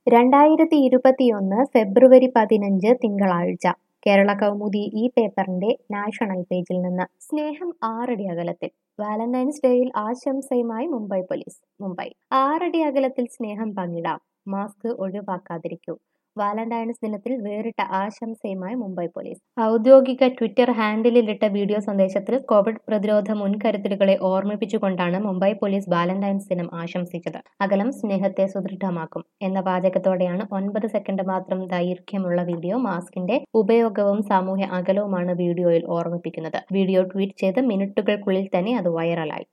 2021 ഫെബ്രുവരി 15 തിങ്കളാഴ്ച കേരള കൗമുദി ഈ പേപ്പറിന്റെ നാഷണൽ പേജിൽ നിന്ന് സ്നേഹം ആറടി അകലത്തിൽ വാലന്റൈൻസ് ഡേയിൽ ആശംസയുമായി മുംബൈ പോലീസ് മുംബൈ 6 അടി അകലത്തിൽ സ്നേഹം പങ്കിടാം മാസ്ക് ഒഴിവാക്കാതിരിക്കൂ വാലന്റൈൻസ് ദിനത്തിൽ വേറിട്ട ആശംസയുമായി മുംബൈ പോലീസ് ഔദ്യോഗിക ട്വിറ്റർ ഹാൻഡിലിട്ട വീഡിയോ സന്ദേശത്തിൽ കോവിഡ് പ്രതിരോധ മുൻകരുതലുകളെ ഓർമ്മിപ്പിച്ചുകൊണ്ടാണ് മുംബൈ പോലീസ് വാലന്റൈൻസ് ദിനം ആശംസിച്ചത് അകലം സ്നേഹത്തെ സുദൃഢമാക്കും എന്ന വാചകത്തോടെയാണ് 9 സെക്കൻഡ് മാത്രം ദൈർഘ്യമുള്ള വീഡിയോ മാസ്കിന്റെ ഉപയോഗവും സാമൂഹ്യ അകലവുമാണ് വീഡിയോയിൽ ഓർമ്മിപ്പിക്കുന്നത് വീഡിയോ ട്വീറ്റ് ചെയ്ത് മിനിറ്റുകൾക്കുള്ളിൽ തന്നെ അത് വൈറലായി